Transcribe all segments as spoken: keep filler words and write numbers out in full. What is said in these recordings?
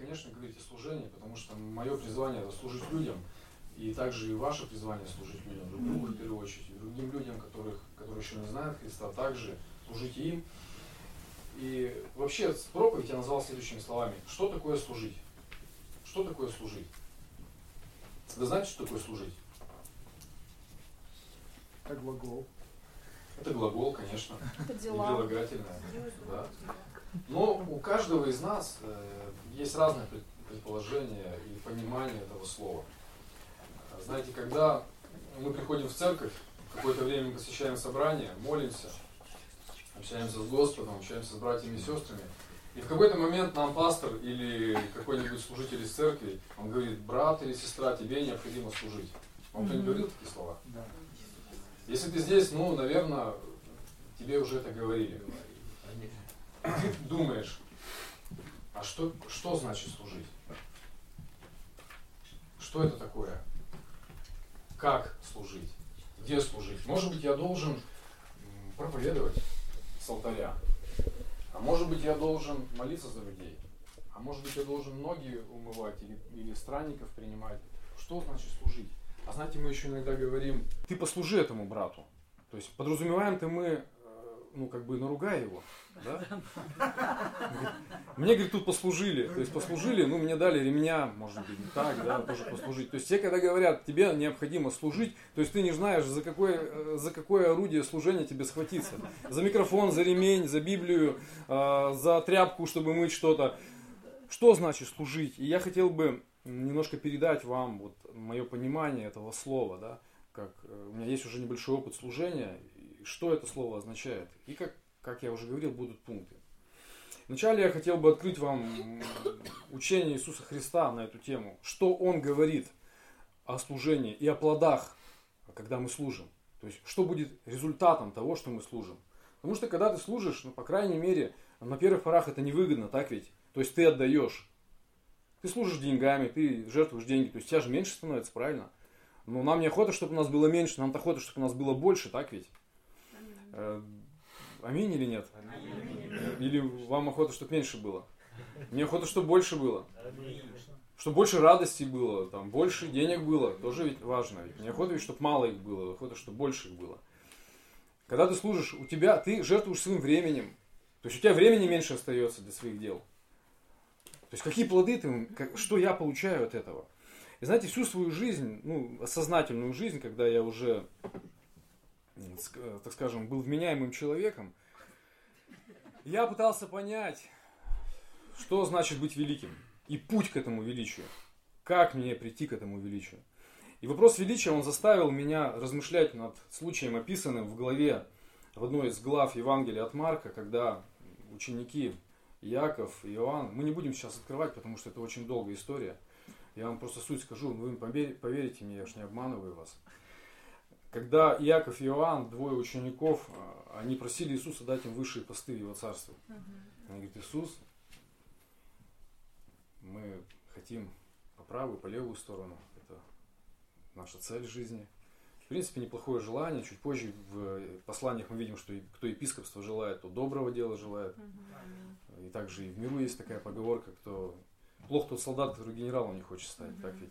конечно, говорить о служении, потому что мое призвание – это служить людям, и также и ваше призвание – служить людям, друг другу в первую очередь, и другим людям, которых, которые еще не знают Христа, также служить им. И вообще проповедь я назвал следующими словами. Что такое служить? Что такое служить? Вы знаете, что такое служить? Это глагол. Это глагол, конечно. Это И дела. прилагательное. Да. Но у каждого из нас э, есть разные предположения и понимание этого слова. Знаете, когда мы приходим в церковь, какое-то время мы посещаем собрание, молимся, общаемся с Господом, общаемся с братьями и сестрами, и в какой-то момент нам пастор или какой-нибудь служитель из церкви, он говорит: брат или сестра, тебе необходимо служить. Вам кто-нибудь говорил такие слова? Да. Если ты здесь, ну, наверное, тебе уже это говорили. Ты думаешь, а что, что значит служить? Что это такое? Как служить? Где служить? Может быть, я должен проповедовать с алтаря. А может быть, я должен молиться за людей. А может быть, я должен ноги умывать или, или странников принимать. Что значит служить? А знаете, мы еще иногда говорим: ты послужи этому брату. То есть подразумеваем-то мы, ну, как бы наругай его. Да? Мне, говорит, тут послужили. То есть послужили, ну, мне дали ремня, может быть, не так, да, тоже послужить. То есть те, когда говорят, тебе необходимо служить, то есть ты не знаешь, за какое, за какое орудие служения тебе схватиться. За микрофон, за ремень, за Библию, за тряпку, чтобы мыть что-то. Что значит служить? И я хотел бы немножко передать вам вот мое понимание этого слова, да, как у меня есть уже небольшой опыт служения, что это слово означает. И как, как я уже говорил, будут пункты. Вначале я хотел бы открыть вам учение Иисуса Христа на эту тему, что Он говорит о служении и о плодах, когда мы служим. То есть, что будет результатом того, что мы служим. Потому что, когда ты служишь, ну, по крайней мере, на первых порах это невыгодно, так ведь? То есть, ты отдаешь. Ты служишь деньгами, ты жертвуешь деньги, то есть, у тебя же меньше становится, правильно? Но нам не охота, чтобы у нас было меньше, нам охота, чтобы у нас было больше, так ведь? Аминь, Аминь или нет? Аминь. Или вам охота, чтобы меньше было? Мне охота, чтобы больше было. Аминь. Чтобы больше радости было, там, больше денег было, тоже ведь важно. Ведь мне охота, ведь, чтобы мало их было, охота, чтобы больше их было. Когда ты служишь, у тебя, ты жертвуешь своим временем, то есть у тебя времени меньше остается для своих дел. То есть какие плоды ты, как, что я получаю от этого? И знаете, всю свою жизнь, ну, осознательную жизнь, когда я уже, так скажем, был вменяемым человеком, я пытался понять, что значит быть великим. И путь к этому величию. Как мне прийти к этому величию. И вопрос величия, он заставил меня размышлять над случаем, описанным в главе, в одной из глав Евангелия от Марка, когда ученики Иаков и Иоанн, мы не будем сейчас открывать, потому что это очень долгая история. Я вам просто суть скажу, вы поверите мне, я уж не обманываю вас. Когда Иаков и Иоанн, двое учеников, они просили Иисуса дать им высшие посты в Его Царстве. Они говорят: Иисус, мы хотим по правую, по левую сторону. Это наша цель жизни. В принципе, неплохое желание. Чуть позже в посланиях мы видим, что кто епископство желает, то доброго дела желает. И также и в миру есть такая поговорка, кто плох тот солдат, который генералом не хочет стать. Так ведь?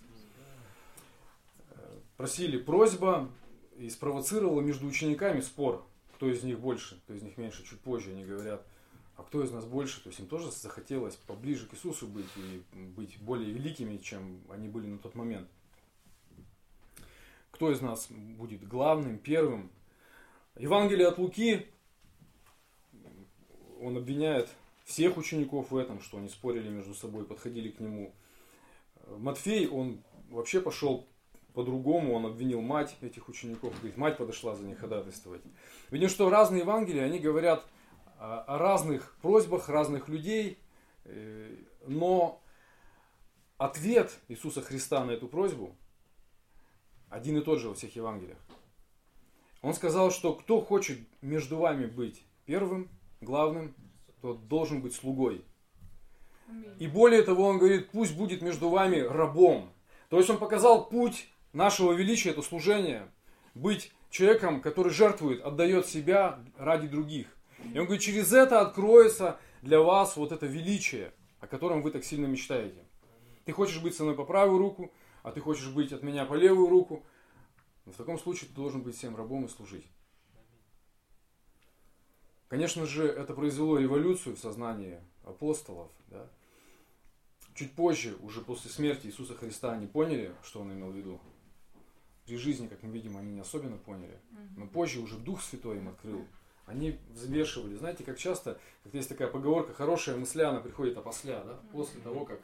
Просили просьба и спровоцировала между учениками спор, кто из них больше, кто из них меньше. Чуть позже они говорят: а кто из нас больше? То есть им тоже захотелось поближе к Иисусу быть и быть более великими, чем они были на тот момент. Кто из нас будет главным, первым? Евангелие от Луки, он обвиняет всех учеников в этом, что они спорили между собой, подходили к нему. Матфей, он вообще пошел по-другому, он обвинил мать этих учеников, говорит, мать подошла за них ходатайствовать. Видим, что разные Евангелия, они говорят о разных просьбах разных людей, но ответ Иисуса Христа на эту просьбу один и тот же во всех Евангелиях. Он сказал, что кто хочет между вами быть первым, главным, тот должен быть слугой. И более того, он говорит, пусть будет между вами рабом. То есть он показал путь нашего величия, это служение, быть человеком, который жертвует, отдает себя ради других. И он говорит, через это откроется для вас вот это величие. о котором вы так сильно мечтаете. Ты хочешь быть со мной по правую руку, а ты хочешь быть от меня по левую руку. Но в таком случае ты должен быть всем рабом и служить. Конечно же, это произвело революцию в сознании апостолов. Да? Чуть позже, уже после смерти Иисуса Христа, они поняли, что Он имел в виду. При жизни, как мы видим, они не особенно поняли. Но позже уже Дух Святой им открыл. Они взвешивали. Знаете, как часто, как есть такая поговорка, хорошая мысля, она приходит опосля, да? После того, как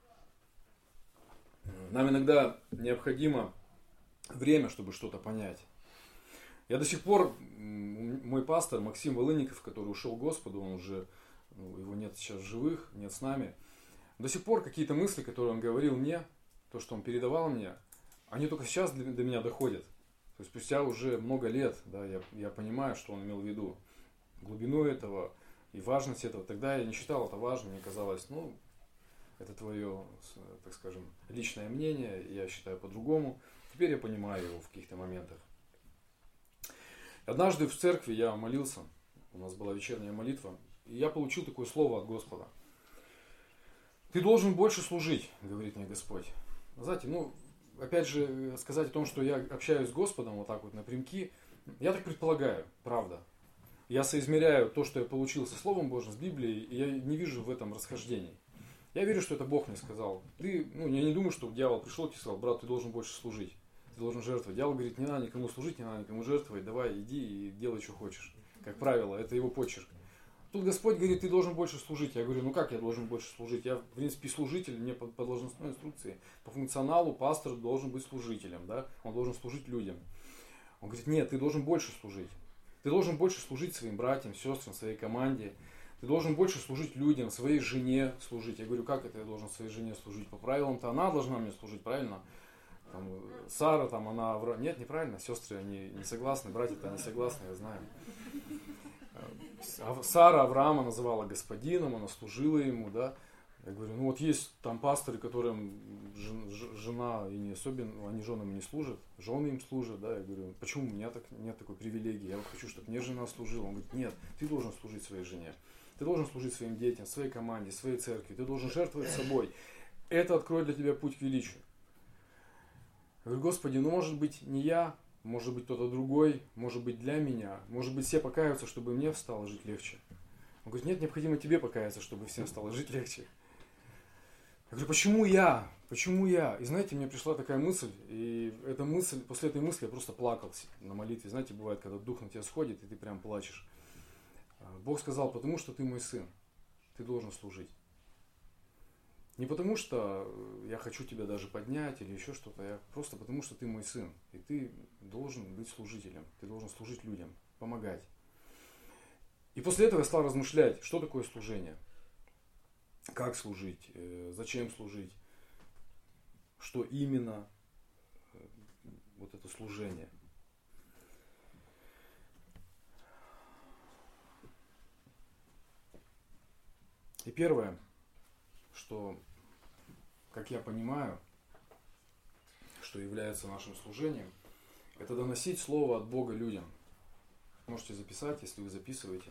нам иногда необходимо время, чтобы что-то понять. Я до сих пор, мой пастор Максим Волынников, который ушел к Господу, он уже, ну, его нет сейчас в живых, нет с нами. До сих пор какие-то мысли, которые он говорил мне, то, что он передавал мне, они только сейчас до меня доходят. То есть спустя уже много лет, да, я, я понимаю, что он имел в виду. Глубину этого и важность этого. Тогда я не считал это важным, мне казалось, ну, это твое, так скажем, личное мнение, я считаю по-другому. Теперь я понимаю его в каких-то моментах. Однажды в церкви я молился, у нас была вечерняя молитва, и я получил такое слово от Господа. Ты должен больше служить, говорит мне Господь. Знаете, ну, опять же, сказать о том, что я общаюсь с Господом вот так вот напрямки, я так предполагаю, правда. Я соизмеряю то, что я получил со Словом Божьим, с Библией, и я не вижу в этом расхождений. Я верю, что это Бог мне сказал. Ты, ну, я не думаю, что дьявол пришел и сказал, брат, ты должен больше служить. Ты должен жертвовать. Дьявол говорит, не надо никому служить, не надо никому жертвовать, давай иди и делай, что хочешь. Как правило, это его почерк. Тут Господь говорит, ты должен больше служить. Я говорю, ну как я должен больше служить? Я, в принципе, служитель, мне по, по должностной инструкции, по функционалу пастор должен быть служителем, да? Он должен служить людям. Он говорит, нет, ты должен больше служить. Ты должен больше служить своим братьям, сестрам, своей команде. Ты должен больше служить людям, своей жене служить. Я говорю, как это я должен своей жене служить? По правилам-то она должна мне служить, правильно? Там, Сара, там, она... Нет, неправильно, сестры, они не согласны, братья-то они согласны, я знаю. Сара Авраама называла господином, она служила ему, да. Я говорю, ну вот есть там пасторы, которым жена и не особенно, они женам не служат, жены им служат, да. Я говорю, почему у меня так, нет такой привилегии, я вот хочу, чтобы мне жена служила. Он говорит, нет, ты должен служить своей жене, ты должен служить своим детям, своей команде, своей церкви, ты должен жертвовать собой. Это откроет для тебя путь к величию. Я говорю, Господи, ну может быть не я, может быть кто-то другой, может быть для меня, может быть все покаются, чтобы мне стало жить легче. Он говорит, нет, необходимо тебе покаяться, чтобы всем стало жить легче. Я говорю, почему я? Почему я? И знаете, мне пришла такая мысль, и эта мысль, после этой мысли я просто плакал на молитве. Знаете, бывает, когда дух на тебя сходит, и ты прям плачешь. Бог сказал, потому что ты мой сын, ты должен служить. Не потому что я хочу тебя даже поднять или еще что-то, я просто потому что ты мой сын, и ты должен быть служителем, ты должен служить людям, помогать. И после этого я стал размышлять, что такое служение, как служить, зачем служить, что именно вот это служение. И первое, что, как я понимаю, что является нашим служением, это доносить Слово от Бога людям. Можете записать, если вы записываете.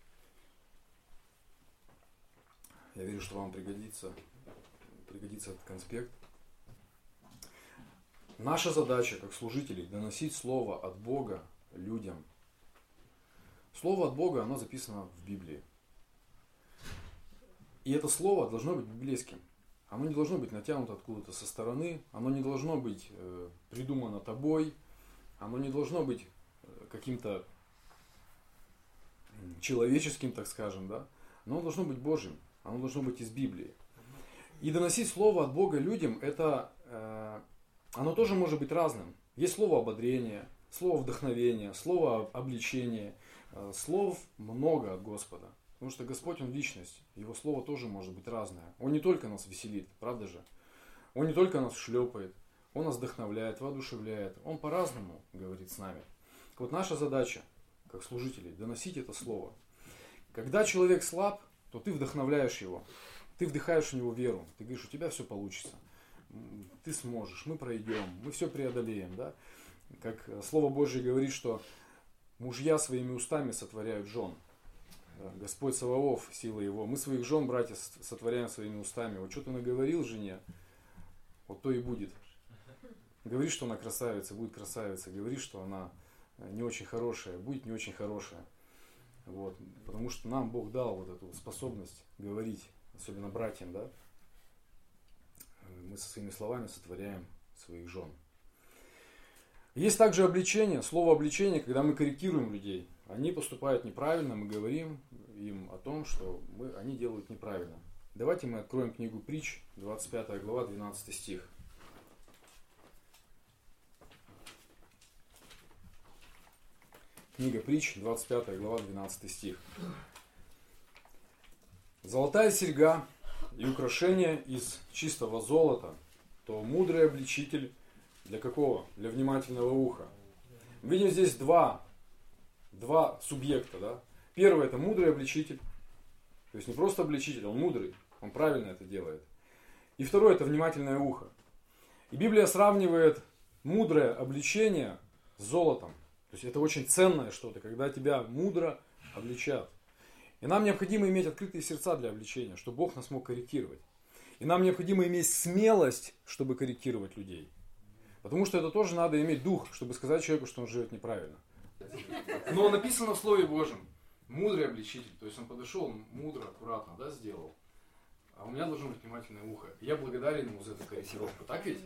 Я верю, что вам пригодится, пригодится этот конспект. Наша задача, как служителей, доносить Слово от Бога людям. Слово от Бога, оно записано в Библии. И это слово должно быть библейским. Оно не должно быть натянуто откуда-то со стороны. Оно не должно быть э, придумано тобой. Оно не должно быть каким-то человеческим, так скажем. Да? Но оно должно быть Божьим. Оно должно быть из Библии. И доносить слово от Бога людям, это, э, оно тоже может быть разным. Есть слово ободрения, слово вдохновения, слово обличения. Э, слов много от Господа. Потому что Господь, Он личность, Его слово тоже может быть разное. Он не только нас веселит, правда же? Он не только нас шлепает, Он нас вдохновляет, воодушевляет. Он по-разному говорит с нами. Вот наша задача, как служителей, доносить это слово. Когда человек слаб, то ты вдохновляешь его, ты вдыхаешь в него веру. Ты говоришь, у тебя все получится, ты сможешь, мы пройдем, мы все преодолеем. Да? Как Слово Божье говорит, что мужья своими устами сотворяют жен. Да, Господь Саваоф, сила Его. Мы своих жен, братья, сотворяем своими устами. Вот что ты наговорил жене, вот то и будет. Говори, что она красавица, будет красавица. Говори, что она не очень хорошая, будет не очень хорошая. Вот. Потому что нам Бог дал вот эту способность говорить, особенно братьям, да. Мы со своими словами сотворяем своих жен. Есть также обличение, слово обличение, когда мы корректируем людей. Они поступают неправильно, мы говорим им о том, что мы, они делают неправильно. Давайте мы откроем книгу Притч, двадцать пятая глава, двенадцатый стих. Книга Притч, двадцать пятая глава, двенадцатый стих. Золотая серьга и украшение из чистого золота, то мудрый обличитель для какого? Для внимательного уха. Мы видим здесь два, два субъекта. Да? Первый это мудрый обличитель, то есть не просто обличитель, он мудрый, он правильно это делает. И второй это внимательное ухо. И Библия сравнивает мудрое обличение с золотом. То есть это очень ценное что-то, когда тебя мудро обличат. И нам необходимо иметь открытые сердца для обличения, чтобы Бог нас мог корректировать. И нам необходимо иметь смелость, чтобы корректировать людей. Потому что это тоже надо иметь дух, чтобы сказать человеку, что он живет неправильно. Но написано в Слове Божьем, мудрый обличитель, то есть он подошел, мудро, аккуратно, да, сделал. А у меня должно быть внимательное ухо. И я благодарен ему за эту корректировку, так ведь?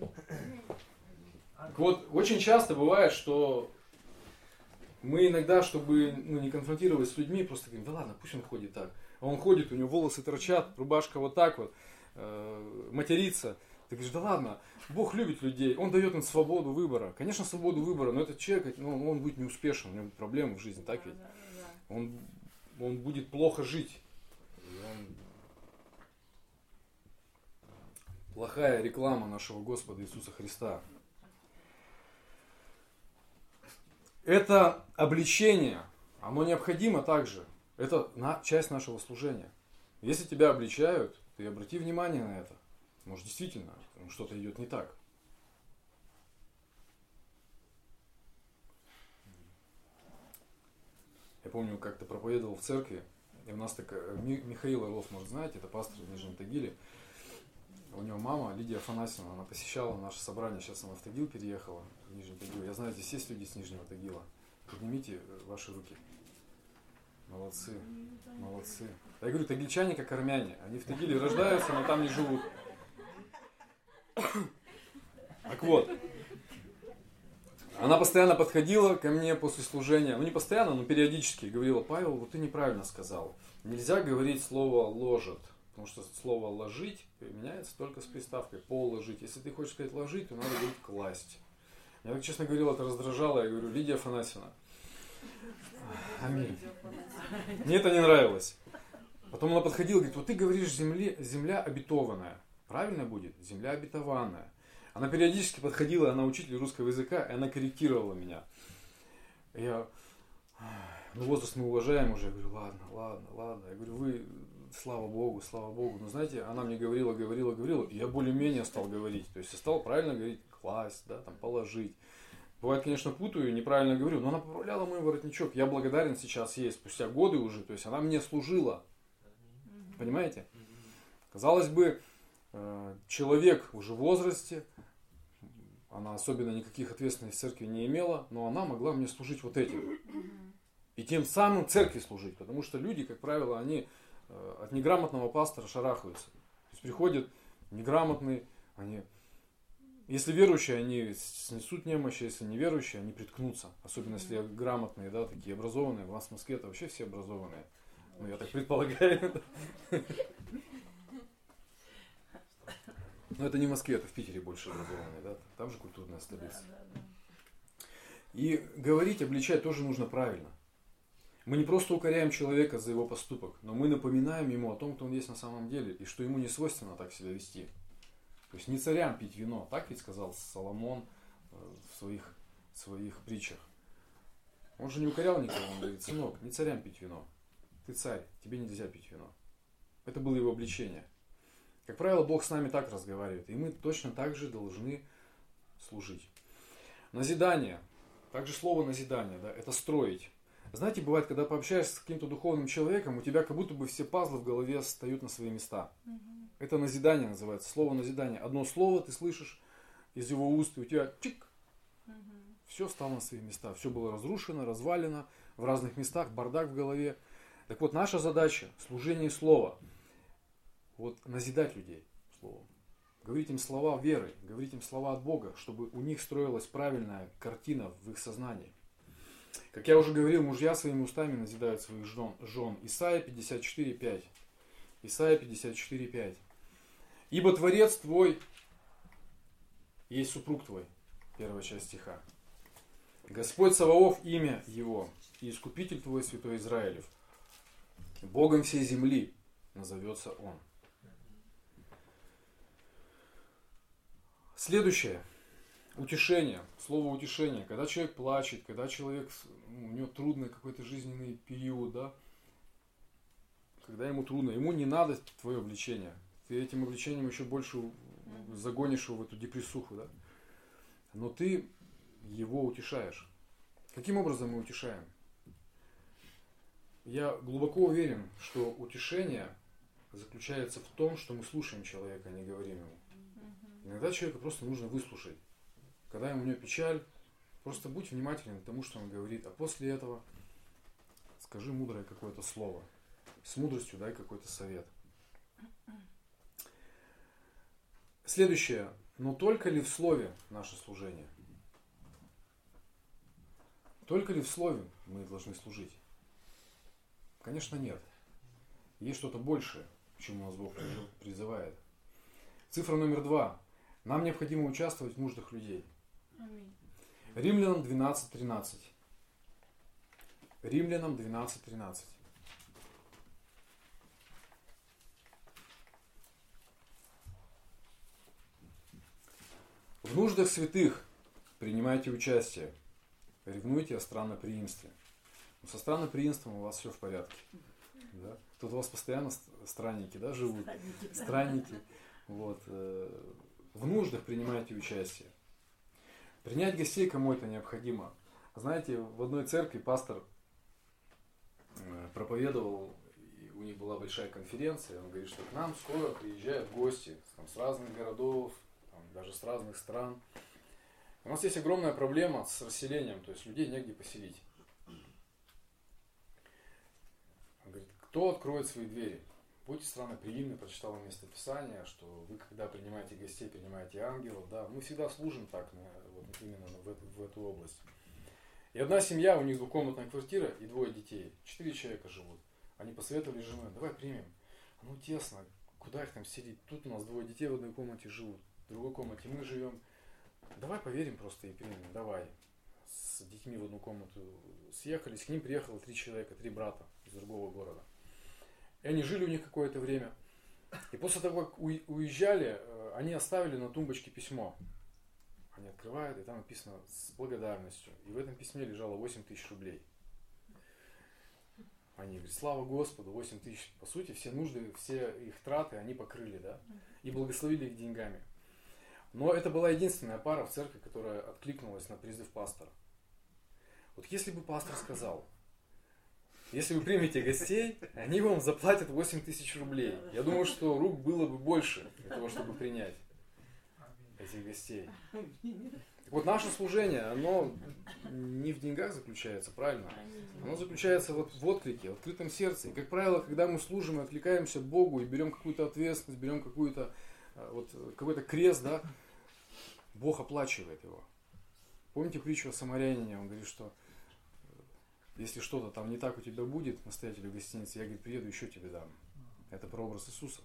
Вот очень часто бывает, что мы иногда, чтобы ну, не конфронтировать с людьми, просто говорим, да ладно, пусть он ходит так. А он ходит, у него волосы торчат, рубашка вот так вот, э, матерится. Ты говоришь, да ладно, Бог любит людей, Он дает им свободу выбора. Конечно, свободу выбора, но этот человек, ну, он будет неуспешен, у него проблемы в жизни, так ведь? Он, он будет плохо жить. Он... Плохая реклама нашего Господа Иисуса Христа. Это обличение, оно необходимо также. Это часть нашего служения. Если тебя обличают, ты обрати внимание на это. Может, действительно, что-то идет не так. Я помню, как-то проповедовал в церкви, и у нас так, Михаил Орлов, может, знаете, это пастор в Нижнем Тагиле. У него мама, Лидия Афанасьевна, она посещала наше собрание, сейчас она в Тагил переехала, в Нижний Тагил. Я знаю, здесь есть люди с Нижнего Тагила. Поднимите ваши руки. Молодцы, молодцы. Я говорю, тагильчане как армяне. Они в Тагиле рождаются, но там не живут. Так вот, она постоянно подходила ко мне после служения, ну не постоянно, но периодически говорила, Павел, вот ты неправильно сказал. Нельзя говорить слово ложат, потому что слово ложить применяется только с приставкой положить. Если ты хочешь сказать ложить, то надо говорить класть. Я так честно говорил, это раздражало. Я говорю, Лидия Афанасьевна. Аминь. Мне это не нравилось. Потом она подходила и говорит, вот ты говоришь земле, земля обетованная. Правильно будет? Земля обетованная. Она периодически подходила, она учитель русского языка, и она корректировала меня. Я, ну возраст мы уважаем уже. Я говорю, ладно, ладно, ладно. Я говорю, вы, слава Богу, слава Богу. Но знаете, она мне говорила, говорила, говорила, и я более-менее стал говорить. То есть я стал правильно говорить, класть, да, там, положить. Бывает, конечно, путаю, неправильно говорю, но она поправляла мой воротничок. Я благодарен сейчас ей, спустя годы уже. То есть она мне служила. Понимаете? Казалось бы, человек уже в возрасте, она особенно никаких ответственностей в церкви не имела, но она могла мне служить вот этим. И тем самым церкви служить. Потому что люди, как правило, они от неграмотного пастора шарахаются. То есть приходят неграмотные, они... Если верующие, они снесут немощь, если неверующие, они приткнутся. Особенно если грамотные, да, такие образованные. У нас в Москве это вообще все образованные. Ну, я так предполагаю. Но это не в Москве, это в Питере больше образованные, да? Там же культурная столица. И говорить, обличать тоже нужно правильно. Мы не просто укоряем человека за его поступок, но мы напоминаем ему о том, кто он есть на самом деле, и что ему не свойственно так себя вести. То есть не царям пить вино, так ведь сказал Соломон в своих, своих притчах. Он же не укорял никого, он говорит, сынок, не царям пить вино. Ты царь, тебе нельзя пить вино. Это было его обличение. Как правило, Бог с нами так разговаривает, и мы точно так же должны служить. Назидание. Также слово назидание, да, это строить. Знаете, бывает, когда пообщаешься с каким-то духовным человеком, у тебя как будто бы все пазлы в голове встают на свои места. Угу. Это назидание называется, слово назидание. Одно слово ты слышишь из его уст, и у тебя чик, угу. все стало на свои места. Все было разрушено, развалено, в разных местах, бардак в голове. Так вот, наша задача, служение слова, вот назидать людей словом. Говорить им слова веры, говорить им слова от Бога, чтобы у них строилась правильная картина в их сознании. Как я уже говорил, мужья своими устами назидают своих жен. жен. Исайя пятьдесят четыре пять. Исайя пятьдесят четыре пять. Ибо Творец твой есть супруг твой. Первая часть стиха. Господь Саваоф имя его, и Искупитель твой, Святой Израилев. Богом всей земли назовется он. Следующее. Утешение. Слово утешение. Когда человек плачет, когда человек, ну, у него трудный какой-то жизненный период, да, когда ему трудно, ему не надо твое влечение. Ты этим влечением еще больше загонишь его в эту депрессуху, да. Но ты его утешаешь. Каким образом мы утешаем? Я глубоко уверен, что утешение заключается в том, что мы слушаем человека, а не говорим ему. Иногда человека просто нужно выслушать. Когда ему у него печаль, просто будь внимательным к тому, что он говорит. А после этого скажи мудрое какое-то слово. С мудростью дай какой-то совет. Следующее. Но только ли в слове наше служение? Только ли в слове мы должны служить? Конечно, нет. Есть что-то большее, к чему нас Бог призывает. Цифра номер два. Нам необходимо участвовать в нуждах людей. Аминь. Римлянам двенадцать тринадцать. Римлянам двенадцать тринадцать. В нуждах святых принимайте участие. Ревнуйте о странноприимстве. Со странноприимством у вас все в порядке. Да? Тут у вас постоянно странники, да, живут. Странники. Странники. Вот. В нуждах принимайте участие. Принять гостей кому это необходимо. Знаете, в одной церкви пастор проповедовал, и у них была большая конференция, он говорит, что к нам скоро приезжают гости там, с разных городов, там, даже с разных стран. У нас есть огромная проблема с расселением, то есть людей негде поселить. Он говорит, кто откроет свои двери? Будьте странноприимны, прочитал место Писания, что вы, когда принимаете гостей, принимаете ангелов. Да, мы всегда служим так, вот, именно в эту, в эту область. И одна семья, у них двухкомнатная квартира и двое детей. Четыре человека живут. Они посоветовали с женой, давай примем. Ну тесно, куда их там селить? Тут у нас двое детей в одной комнате живут, в другой комнате мы живем. Давай поверим просто и примем, давай. С детьми в одну комнату съехались, к ним приехало три человека, три брата из другого города. И они жили у них какое-то время. И после того, как уезжали, они оставили на тумбочке письмо. Они открывают, и там написано с благодарностью. И в этом письме лежало восемь тысяч рублей. Они говорят, слава Господу, восемь тысяч. По сути, все нужды, все их траты они покрыли, да? И благословили их деньгами. Но это была единственная пара в церкви, которая откликнулась на призыв пастора. Вот если бы пастор сказал, если вы примете гостей, они вам заплатят восемь тысяч рублей. Я думаю, что рук было бы больше для того, чтобы принять этих гостей. Так вот, наше служение, оно не в деньгах заключается, правильно? Оно заключается вот в отклике, в открытом сердце. И, как правило, когда мы служим и откликаемся Богу, и берем какую-то ответственность, берем какую-то, вот, какой-то крест, да, Бог оплачивает его. Помните притчу о самарянине? Он говорит, что если что-то там не так у тебя будет, настоятелю гостиницы, я, говорит, приеду, еще тебе дам. Это прообраз Иисуса.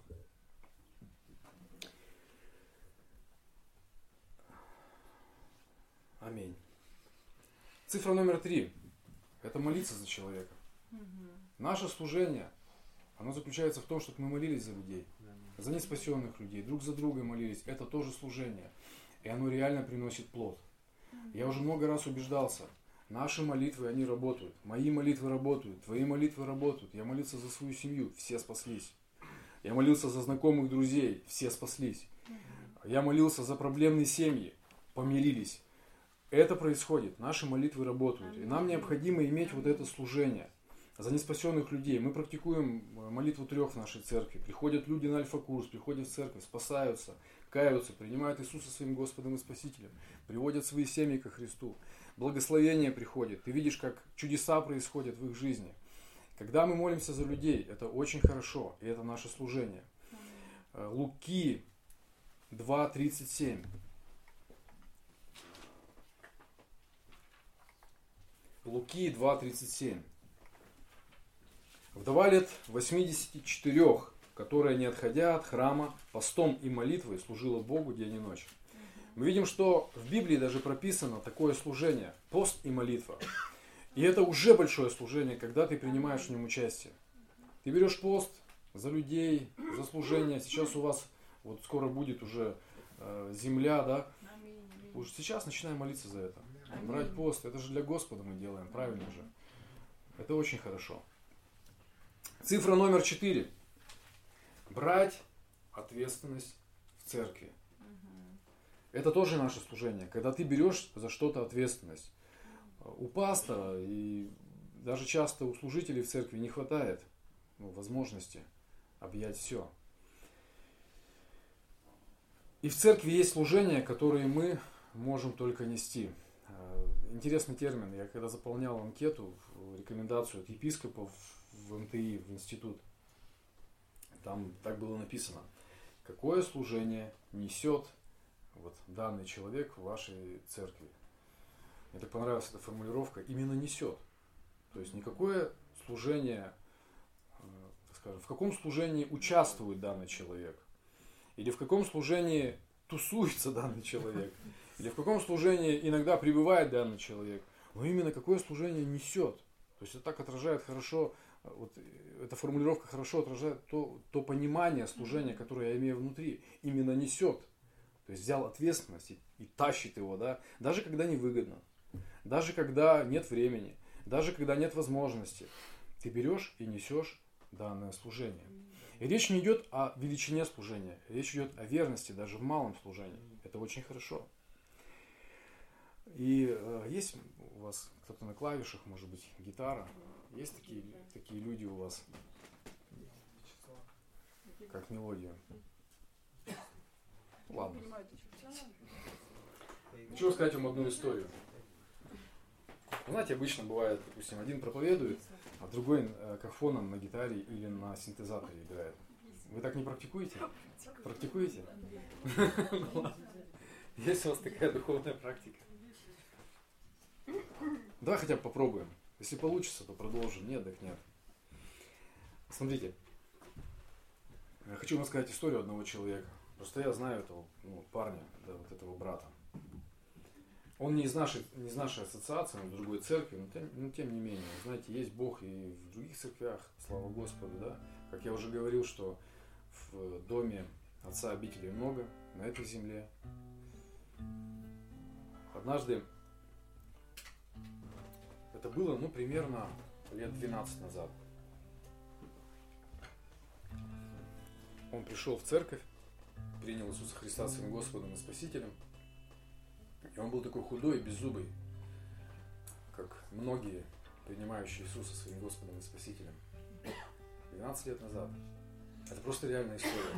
Аминь. Цифра номер три. Это молиться за человека. Угу. Наше служение, оно заключается в том, чтобы мы молились за людей, за неспасенных людей, друг за друга молились. Это тоже служение. И оно реально приносит плод. Угу. Я уже много раз убеждался. Наши молитвы, они работают. Мои молитвы работают. Твои молитвы работают. Я молился за свою семью. Все спаслись. Я молился за знакомых друзей. Все спаслись. Я молился за проблемные семьи. Помирились. это происходит, наши молитвы работают. И нам необходимо иметь вот это служение за неспасенных людей. Мы практикуем молитву трех в нашей церкви. Приходят люди на альфа-курс, приходят в церковь, спасаются, каются, принимают Иисуса своим Господом и Спасителем, приводят свои семьи ко Христу. Благословение приходит. Ты видишь, как чудеса происходят в их жизни. Когда мы молимся за людей, это очень хорошо, и это наше служение. Луки два тридцать семь. Луки два тридцать семь. Вдова лет восьмидесяти четырёх, которая, не отходя от храма, постом и молитвой служила Богу день и ночь. Мы видим, что в Библии даже прописано такое служение, пост и молитва. И это уже большое служение, когда ты принимаешь в нем участие. Ты берешь пост за людей, за служение. Сейчас у вас, вот скоро будет уже э, земля, да? Уж сейчас начинаем молиться за это. Брать пост, это же для Господа мы делаем, правильно же? Это очень хорошо. Цифра номер четыре. Брать ответственность в церкви. Это тоже наше служение, когда ты берешь за что-то ответственность. У пастора и даже часто у служителей в церкви не хватает ну, возможности объять все. И в церкви есть служения, которые мы можем только нести. Интересный термин. Я когда заполнял анкету, рекомендацию от епископов в эм тэ и, в институт, там так было написано, какое служение несет вот данный человек в вашей церкви. Мне так понравилась эта формулировка, именно несет. То есть никакое служение, так скажем, в каком служении участвует данный человек, или в каком служении тусуется данный человек, или в каком служении иногда пребывает данный человек, но именно какое служение несет. То есть это так отражает хорошо, вот эта формулировка хорошо отражает то, то понимание служения, которое я имею внутри, именно несет. То есть взял ответственность и, и тащит его, да, даже когда невыгодно, даже когда нет времени, даже когда нет возможности. Ты берешь и несешь данное служение. И речь не идет о величине служения, речь идет о верности даже в малом служении. Это очень хорошо. И э, есть у вас кто-то на клавишах, может быть, гитара. Есть такие, такие люди у вас, как мелодия. Ладно. Хочу рассказать вам одну историю. Знаете, обычно бывает, допустим, один проповедует, а другой э, как фоном на гитаре или на синтезаторе играет. Вы так не практикуете? Практикуете? Есть у вас такая духовная практика? Давай хотя бы попробуем. Если получится, то продолжим. Нет, так нет. Смотрите. Я хочу вам сказать историю одного человека. Просто я знаю этого ну, парня, да, вот этого брата. Он не из нашей, не из нашей ассоциации, он в другой церкви, но тем, но тем не менее, знаете, есть Бог и в других церквях, слава Господу, да. Как я уже говорил, что в доме Отца обителей много, на этой земле. Однажды, это было, ну, примерно лет двенадцать назад. Он пришел в церковь, принял Иисуса Христа своим Господом и Спасителем. И он был такой худой и беззубый, как многие, принимающие Иисуса своим Господом и Спасителем. двенадцать лет назад. Это просто реальная история.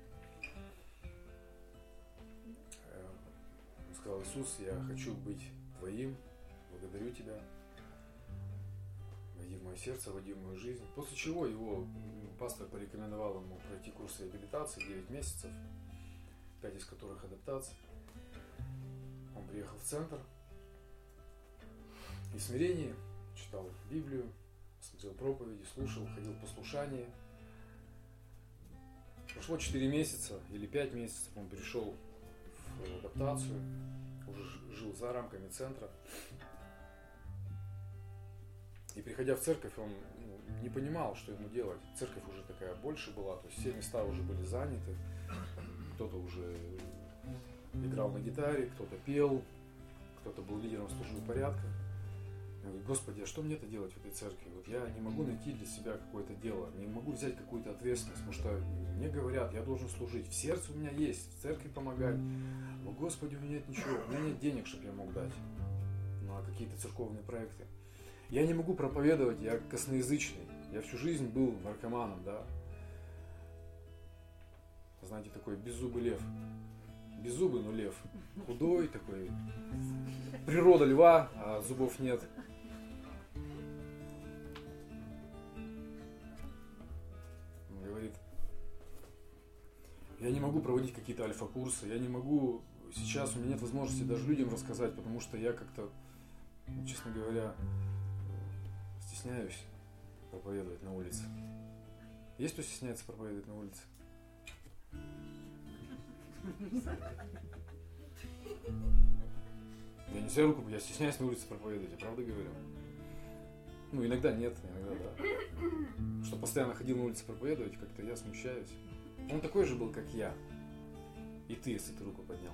Он сказал: Иисус, я хочу быть Твоим, благодарю Тебя. Войди в мое сердце, войди в мою жизнь. После чего его пастор порекомендовал ему пройти курс реабилитации девять месяцев, пять из которых адаптация. Он приехал в центр и в смирении читал Библию, смотрел проповеди, слушал, ходил в послушание. Прошло четыре месяца или пять месяцев, он перешел в адаптацию, уже жил за рамками центра. И приходя в церковь, он ну, не понимал, что ему делать. Церковь уже такая больше была, то есть все места уже были заняты, кто-то уже играл на гитаре, кто-то пел, кто-то был лидером службы порядка. Он говорит: Господи, а что мне-то делать в этой церкви? Вот я не могу найти для себя какое-то дело, не могу взять какую-то ответственность, потому что мне говорят, я должен служить. В сердце у меня есть, в церкви помогать. Но, Господи, у меня нет ничего, у меня нет денег, чтобы я мог дать на какие-то церковные проекты. Я не могу проповедовать, я косноязычный. Я всю жизнь был наркоманом, да. Знаете, такой беззубый лев. Беззубый, но лев. Худой такой. Природа льва, а зубов нет. Он говорит: я не могу проводить какие-то альфа-курсы, я не могу, сейчас у меня нет возможности даже людям рассказать, потому что я как-то, честно говоря, стесняюсь проповедовать на улице. Есть кто стесняется проповедовать на улице? Я не себя руку, я стесняюсь на улице проповедовать, я правда говорю. Ну, иногда нет, иногда да. Что постоянно ходил на улице проповедовать, как-то я смущаюсь. Он такой же был, как я. И ты, если ты руку поднял.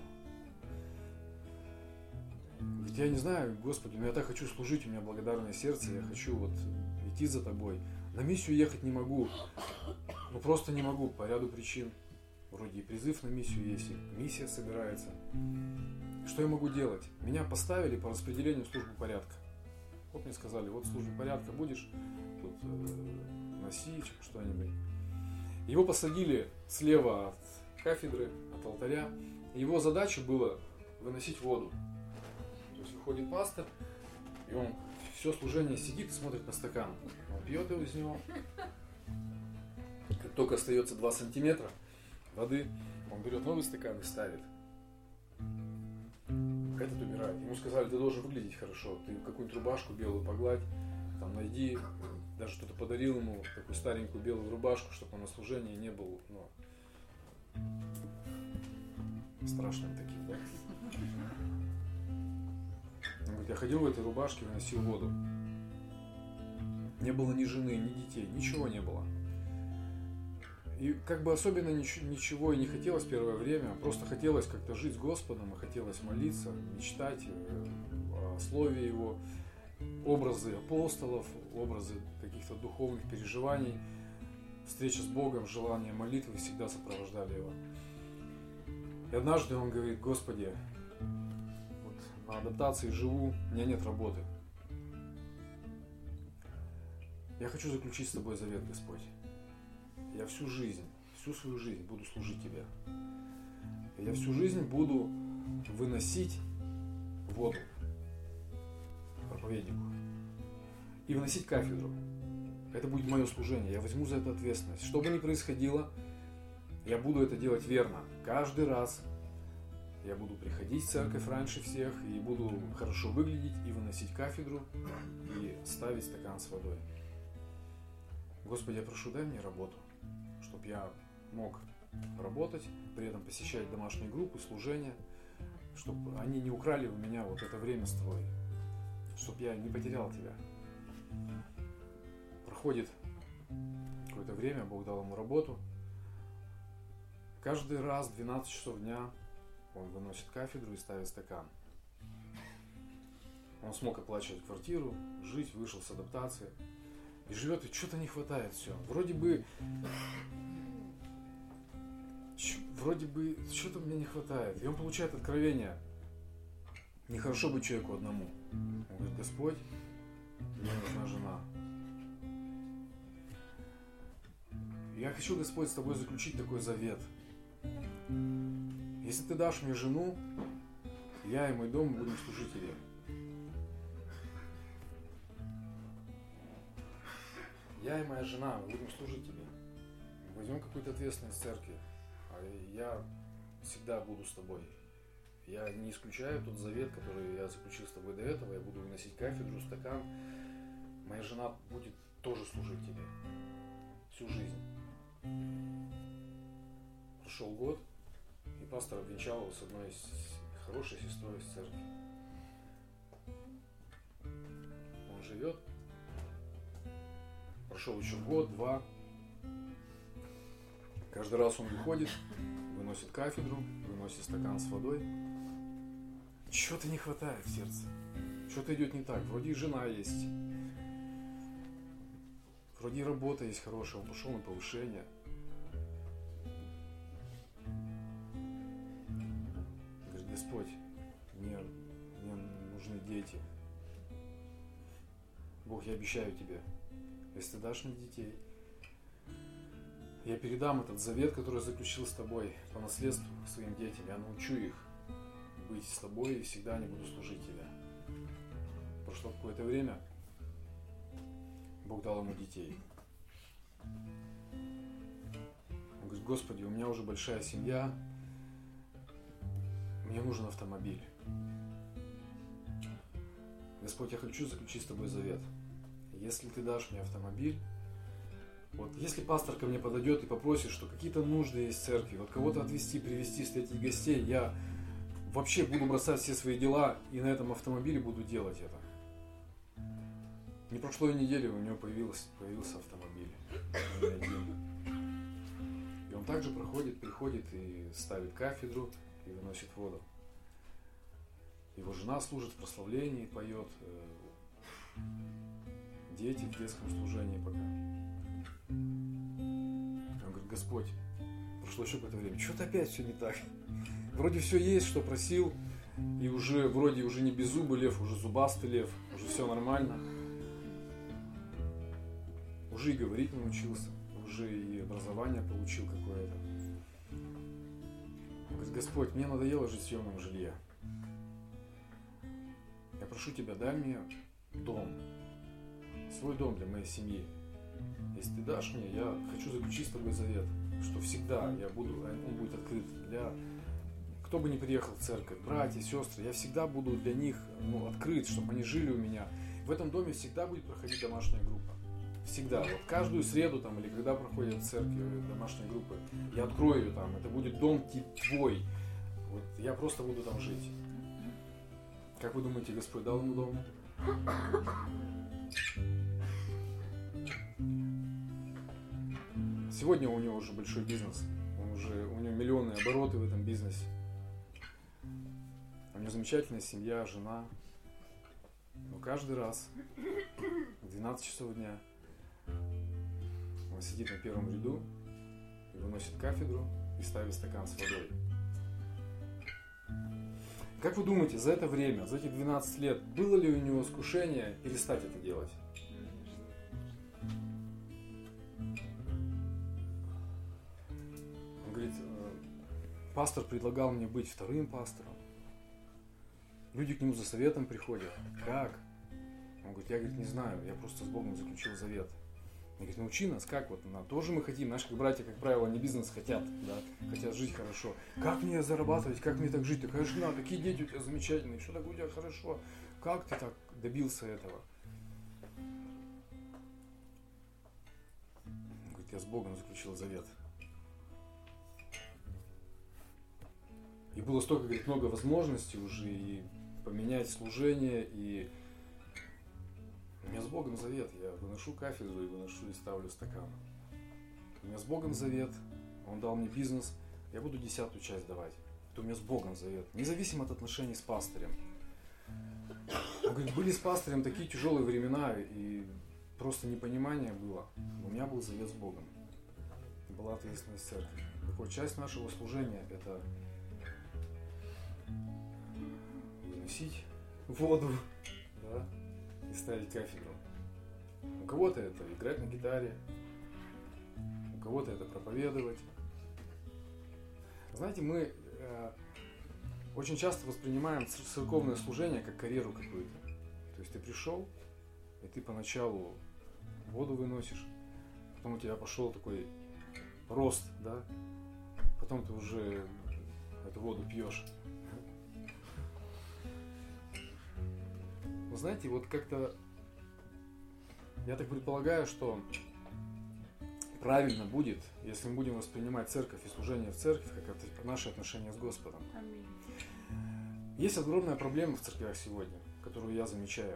Ведь я не знаю, Господи, но я так хочу служить, у меня благодарное сердце, я хочу вот идти за Тобой. На миссию ехать не могу. Ну, просто не могу по ряду причин. Вроде и призыв на миссию есть, и миссия собирается. Что я могу делать? Меня поставили по распределению в службу порядка. Вот мне сказали, вот в службе порядка будешь, тут э, носи что-нибудь. Его посадили слева от кафедры, от алтаря. Его задача была выносить воду. То есть выходит пастор, и он все служение сидит и смотрит на стакан. Он пьет его из него. Как только остается два сантиметра воды, он берет новый стакан и ставит. Этот убирает. Ему сказали, ты должен выглядеть хорошо, ты какую-нибудь рубашку белую погладь, там найди, даже кто-то подарил ему такую старенькую белую рубашку, чтобы он на служении не был, ну, страшным таким, да? Он говорит, я ходил в этой рубашке, выносил воду. Не было ни жены, ни детей, ничего не было. И как бы особенно ничего и не хотелось первое время, просто хотелось как-то жить с Господом, и хотелось молиться, мечтать о Слове Его, образы апостолов, образы каких-то духовных переживаний, встреча с Богом, желание молитвы всегда сопровождали его. И однажды он говорит, Господи, вот на адаптации живу, у меня нет работы. Я хочу заключить с Тобой завет, Господь. Я всю жизнь, всю свою жизнь буду служить Тебе. Я всю жизнь буду выносить воду проповеднику и выносить кафедру. Это будет мое служение. Я возьму за это ответственность. Что бы ни происходило, я буду это делать верно. Каждый раз я буду приходить в церковь раньше всех и буду хорошо выглядеть и выносить кафедру и ставить стакан с водой. Господи, я прошу, дай мне работу, чтобы я мог работать, при этом посещать домашние группы, служения, чтобы они не украли у меня вот это время с Тобой, чтобы я не потерял Тебя. Проходит какое-то время, Бог дал ему работу. Каждый раз в двенадцать часов дня он выносит кафедру и ставит стакан. Он смог оплачивать квартиру, жить, вышел с адаптации. И живет, и что-то не хватает все. Вроде бы, вроде бы, что-то мне не хватает. И он получает откровение. Нехорошо быть человеку одному. Он говорит, Господь, мне нужна жена. Я хочу, Господь, с Тобой заключить такой завет. Если Ты дашь мне жену, я и мой дом будем служить Тебе. Я и моя жена, мы будем служить Тебе. Возьмем какую-то ответственность в церкви. А я всегда буду с Тобой. Я не исключаю тот завет, который я заключил с Тобой до этого. Я буду выносить кафедру, стакан. Моя жена будет тоже служить Тебе. Всю жизнь. Прошел год, и пастор обвенчал его с одной из хорошей сестрой из церкви. Он живет. Прошел еще год, два. Каждый раз он выходит, выносит кафедру, выносит стакан с водой. Чего-то не хватает в сердце. Что-то идет не так. Вроде и жена есть. Вроде и работа есть хорошая. Он пошел на повышение. Говорит: Господь, мне, мне нужны дети. Бог, я обещаю тебе, если ты дашь мне детей, я передам этот завет, который я заключил с тобой по наследству своим детям. Я научу их быть с тобой и всегда не буду служить тебе. Прошло какое-то время, Бог дал ему детей. Он говорит: Господи, у меня уже большая семья, мне нужен автомобиль. Господь, я хочу заключить с тобой завет. Если ты дашь мне автомобиль, вот если пастор ко мне подойдет и попросит, что какие-то нужды есть в церкви, вот кого-то отвезти, привезти, встретить гостей, я вообще буду бросать все свои дела и на этом автомобиле буду делать это. Не прошло и недели, у него появился, появился автомобиль. И он также проходит, приходит и ставит кафедру и выносит воду. Его жена служит в прославлении, поет. Дети в детском служении пока. Он говорит: Господь, прошло еще какое-то время, что-то опять все не так. Вроде все есть, что просил, и уже вроде уже не беззубый лев, уже зубастый лев, уже все нормально. Уже и говорить научился, уже и образование получил какое-то. Он говорит: Господь, мне надоело жить в съемном жилье. Я прошу тебя, дай мне дом, свой дом для моей семьи. Если ты дашь мне, я хочу заключить с тобой завет, что всегда я буду, он будет открыт для, кто бы ни приехал в церковь, братья, сестры, я всегда буду для них, ну, открыт, чтобы они жили у меня. В этом доме всегда будет проходить домашняя группа. Всегда. Вот каждую среду там, или когда проходят в церкви домашние группы, я открою ее там, это будет дом твой. Вот я просто буду там жить. Как вы думаете, Господь дал ему дом? Сегодня у него уже большой бизнес. Он уже, у него миллионные обороты в этом бизнесе. У него замечательная семья, жена. Но каждый раз в двенадцать часов дня он сидит на первом ряду и выносит кафедру и ставит стакан с водой. Как вы думаете, за это время, за эти двенадцать лет, было ли у него искушение перестать это делать? Он говорит: пастор предлагал мне быть вторым пастором. Люди к нему за советом приходят. Как? Он говорит: я, говорит, не знаю, я просто с Богом заключил завет. Он говорит: научи нас, как вот, на, тоже мы хотим, наши братья, как правило, не бизнес хотят, да, хотят жить хорошо. Как мне зарабатывать, как мне так жить? Такая жена, такие дети у тебя замечательные, все так у тебя хорошо. Как ты так добился этого? Он говорит: я с Богом заключил завет. И было столько, говорит, много возможностей уже и поменять служение, и у меня с Богом завет. Я выношу кафедру и выношу и ставлю стакан. У меня с Богом завет. Он дал мне бизнес. Я буду десятую часть давать. Это у меня с Богом завет. Независимо от отношений с пастырем. Он говорит: были с пастырем такие тяжелые времена, и просто непонимание было. У меня был завет с Богом. Была ответственность церкви. Так вот, часть нашего служения — это выносить воду, да, и ставить кафедру. У кого-то это играть на гитаре, у кого-то это проповедовать. Знаете, мы э, очень часто воспринимаем церковное служение как карьеру какую-то. То есть ты пришел, и ты поначалу воду выносишь, потом у тебя пошел такой рост, да, потом ты уже эту воду пьешь. Вы знаете, вот как-то я так предполагаю, что правильно будет, если мы будем воспринимать церковь и служение в церковь как наши отношения с Господом. Аминь. Есть огромная проблема в церквях сегодня, которую я замечаю,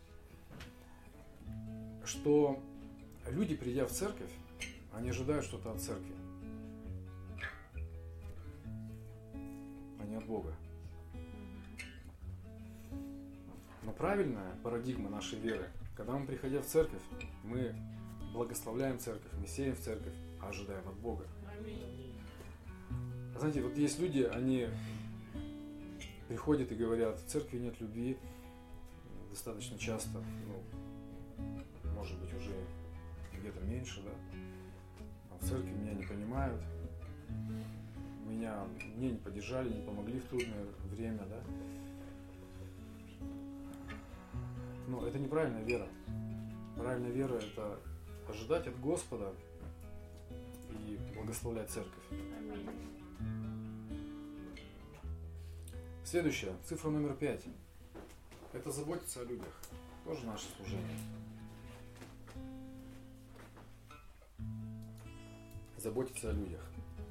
что люди, придя в церковь, они ожидают что-то от церкви, а не от Бога. Но правильная парадигма нашей веры, когда мы, приходя в церковь, мы благословляем церковь, мы сеем в церковь, а ожидаем от Бога. Знаете, вот есть люди, они приходят и говорят, в церкви нет любви, достаточно часто, ну, может быть, уже где-то меньше, да. А в церкви меня не понимают, меня мне не поддержали, не помогли в трудное время, да. Но это неправильная вера. Правильная вера – это ожидать от Господа и благословлять церковь. Следующая, цифра номер пять. Это заботиться о людях. Тоже наше служение. Заботиться о людях.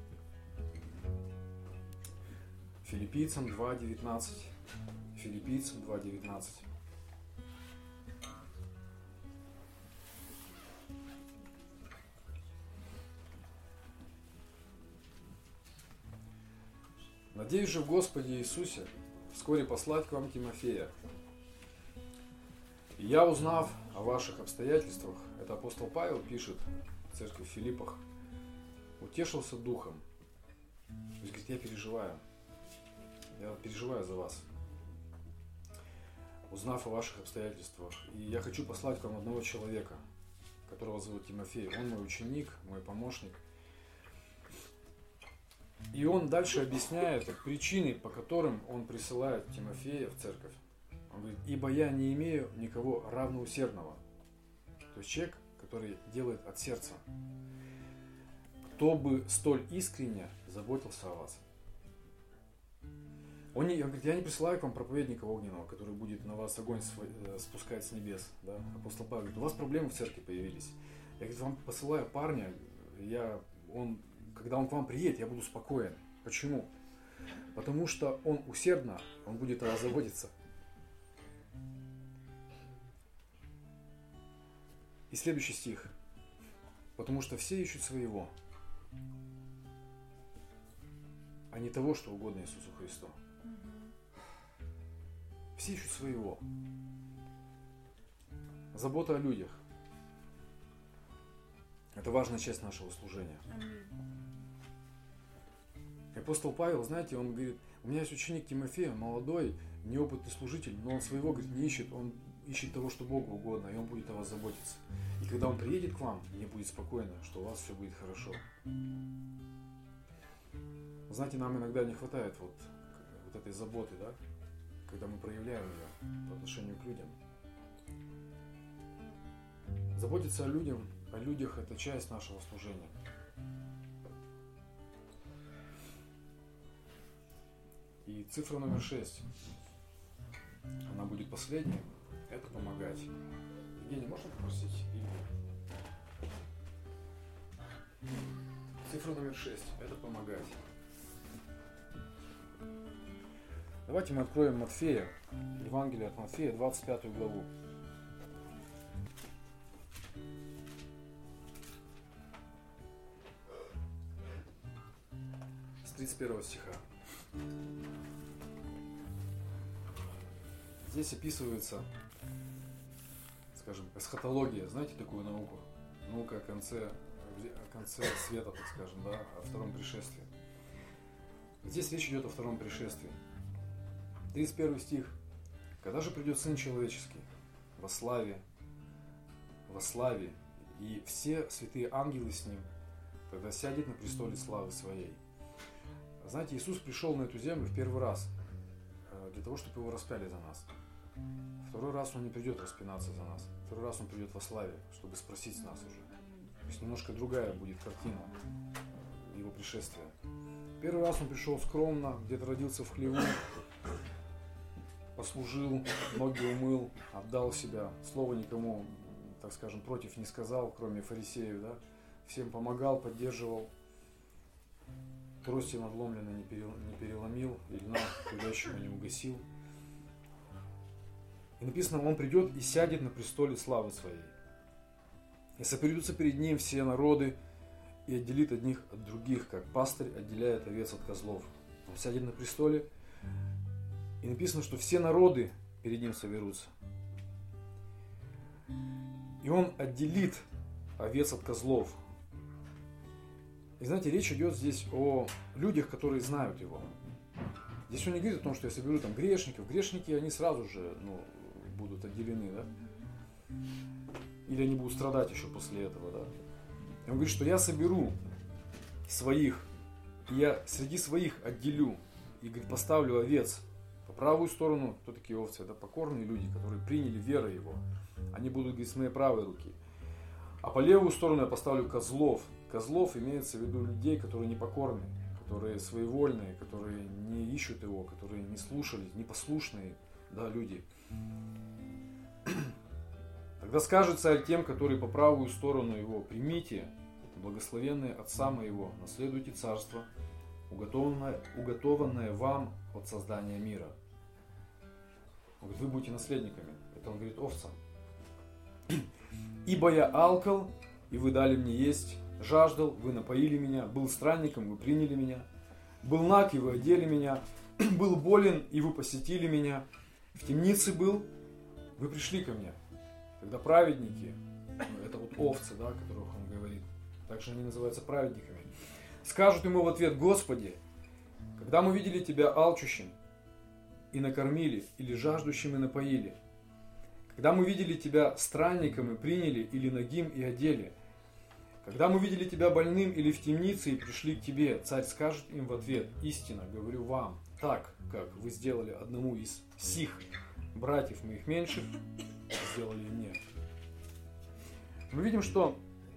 Филиппийцам два девятнадцать. Филиппийцам два девятнадцать. Надеюсь же в Господе Иисусе вскоре послать к вам Тимофея. И я, узнав о ваших обстоятельствах, это апостол Павел пишет в церкви в Филиппах, утешился духом. То есть, говорит, я переживаю. Я переживаю за вас. Узнав о ваших обстоятельствах. И я хочу послать к вам одного человека, которого зовут Тимофей. Он мой ученик, мой помощник. И он дальше объясняет причины, по которым он присылает Тимофея в церковь. Он говорит, ибо я не имею никого равноусердного. То есть человек, который делает от сердца. Кто бы столь искренне заботился о вас. Он, не, он говорит, я не присылаю к вам проповедника огненного, который будет на вас огонь свой, спускать с небес. Да? Апостол Павел говорит, у вас проблемы в церкви появились. Я говорит, вам посылаю парня, я, он... Когда он к вам приедет, я буду спокоен. Почему? Потому что он усердно, он будет о вас заботиться. И следующий стих. Потому что все ищут своего, а не того, что угодно Иисусу Христу. Все ищут своего. Забота о людях. Это важная часть нашего служения. И апостол Павел, знаете, он говорит, у меня есть ученик Тимофей, он молодой, неопытный служитель, но он своего, говорит, не ищет, он ищет того, что Богу угодно, и он будет о вас заботиться. И когда он приедет к вам, мне будет спокойно, что у вас все будет хорошо. Знаете, нам иногда не хватает вот, вот этой заботы, да, когда мы проявляем ее по отношению к людям. Заботиться о людях, о людях – это часть нашего служения. И цифра номер шесть, она будет последней, это помогать. Евгений, можно попросить Илью? Цифра номер шесть, это помогать. Давайте мы откроем Матфея, Евангелие от Матфея, двадцать пятую главу. С тридцать первого стиха. Здесь описывается, скажем, эсхатология. Знаете такую науку? Наука о конце, о конце света, так скажем, да, о втором пришествии. Здесь речь идет о втором пришествии. тридцать первый стих. Когда же придет Сын Человеческий во славе, во славе, и все святые ангелы с Ним, тогда сядет на престоле славы Своей. Знаете, Иисус пришел на эту землю в первый раз для того, чтобы Его распяли за нас. Второй раз Он не придет распинаться за нас. Второй раз Он придет во славе, чтобы спросить с нас уже. То есть немножко другая будет картина Его пришествия. Первый раз Он пришел скромно, где-то родился в хлеву, послужил, ноги умыл, отдал себя, слова никому, так скажем, против не сказал, кроме фарисеев, да? Всем помогал, поддерживал. Трости надломленно не переломил, и льна худящего не угасил. И написано, Он придет и сядет на престоле славы Своей. И соберутся перед Ним все народы, и отделит одних от других, как пастырь отделяет овец от козлов. Он сядет на престоле, и написано, что все народы перед ним соберутся. И он отделит овец от козлов. И знаете, речь идет здесь о людях, которые знают его. Здесь он не говорит о том, что я соберу там грешников. Грешники, они сразу же ну, будут отделены, да? Или они будут страдать еще после этого, да? И он говорит, что я соберу своих, и я среди своих отделю, и, говорит, поставлю овец по правую сторону. Кто такие овцы? Это покорные люди, которые приняли веру его. Они будут, говорит, с моей правой руки. А по левую сторону я поставлю козлов. Козлов имеется в виду людей, которые непокорны, которые своевольные, которые не ищут его, которые не слушали, непослушные, да, люди. Тогда скажет царь тем, которые по правую сторону его: примите, благословенные Отца моего, наследуйте царство, уготованное, уготованное вам от создания мира. Он говорит, вы будете наследниками. Это он говорит овцам. Ибо я алкал, и вы дали мне есть, жаждал, вы напоили меня, был странником, вы приняли меня, был наг, и вы одели меня, был болен, и вы посетили меня, в темнице был, вы пришли ко мне. Когда праведники, это вот овцы, да, о которых он говорит, также они называются праведниками, скажут ему в ответ: Господи, когда мы видели Тебя алчущим и накормили, или жаждущим и напоили, когда мы видели Тебя странником и приняли, или нагим и одели, когда мы видели Тебя больным или в темнице и пришли к Тебе, царь скажет им в ответ: истинно говорю вам, так, как вы сделали одному из сих братьев моих меньших, сделали и мне. Мы видим, что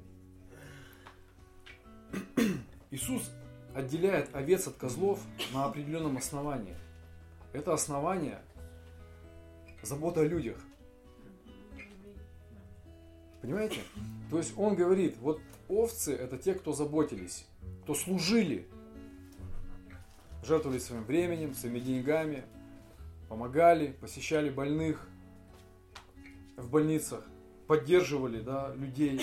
Иисус отделяет овец от козлов на определенном основании. Это основание – забота о людях. Понимаете? То есть он говорит, вот овцы – это те, кто заботились, кто служили, жертвовали своим временем, своими деньгами, помогали, посещали больных в больницах, поддерживали, да, людей.